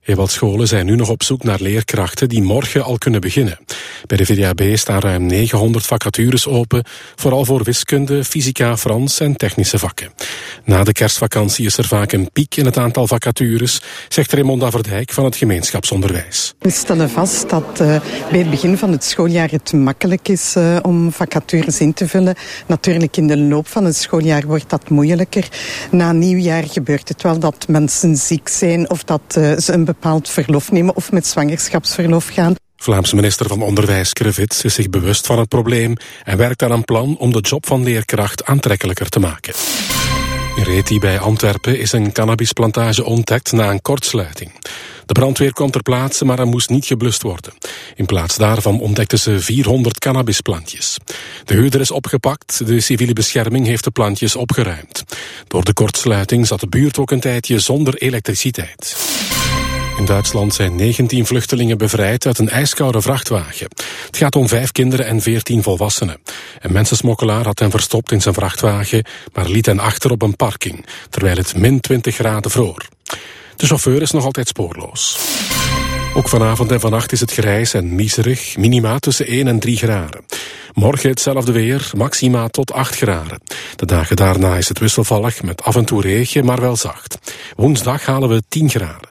Heel wat scholen zijn nu nog op zoek naar leerkrachten die morgen al kunnen beginnen. Bij de VDAB staan ruim 900 vacatures open, vooral voor wiskunde, fysica, Frans en technische vakken. Na de kerstvakantie is er vaak een piek in het aantal vacatures, zegt Raymonda Verdijk van het gemeenschapsonderwijs. We stellen vast dat bij het begin van het schooljaar het makkelijk is om vacatures in te vullen. Natuurlijk in de loop van het schooljaar wordt dat moeilijker. Na nieuwjaar gebeurt het wel dat mensen ziek zijn of dat ze een bepaald verlof nemen of met zwangerschapsverlof gaan. Vlaamse minister van Onderwijs Krevits is zich bewust van het probleem en werkt aan een plan om de job van leerkracht aantrekkelijker te maken. In Reti bij Antwerpen is een cannabisplantage ontdekt na een kortsluiting. De brandweer kwam ter plaatse, maar er moest niet geblust worden. In plaats daarvan ontdekten ze 400 cannabisplantjes. De huurder is opgepakt, de civiele bescherming heeft de plantjes opgeruimd. Door de kortsluiting zat de buurt ook een tijdje zonder elektriciteit. In Duitsland zijn 19 vluchtelingen bevrijd uit een ijskoude vrachtwagen. Het gaat om 5 kinderen en 14 volwassenen. Een mensensmokkelaar had hen verstopt in zijn vrachtwagen, maar liet hen achter op een parking, terwijl het min 20 graden vroor. De chauffeur is nog altijd spoorloos. Ook vanavond en vannacht is het grijs en miserig, minima tussen 1 en 3 graden. Morgen hetzelfde weer, maxima tot 8 graden. De dagen daarna is het wisselvallig met af en toe regen, maar wel zacht. Woensdag halen we 10 graden.